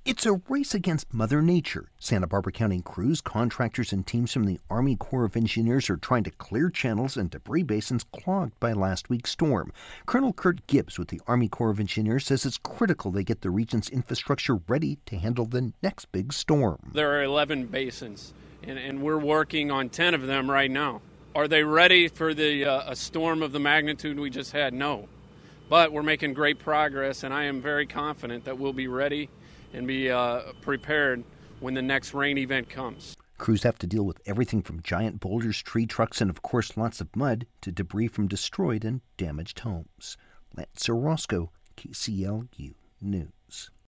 It's a race against Mother Nature. Santa Barbara County crews, contractors, and teams from the Army Corps of Engineers are trying to clear channels and debris basins clogged by last week's storm. Colonel Kurt Gibbs with the Army Corps of Engineers says it's critical they get the region's infrastructure ready to handle the next big storm. There are 11 basins, and we're working on 10 of them right now. Are they ready for a storm of the magnitude we just had? No. But we're making great progress, and I am very confident that we'll be ready and be prepared when the next rain event comes. Crews have to deal with everything from giant boulders, tree trucks, and of course lots of mud to debris from destroyed and damaged homes. Lance Orozco, KCLU News.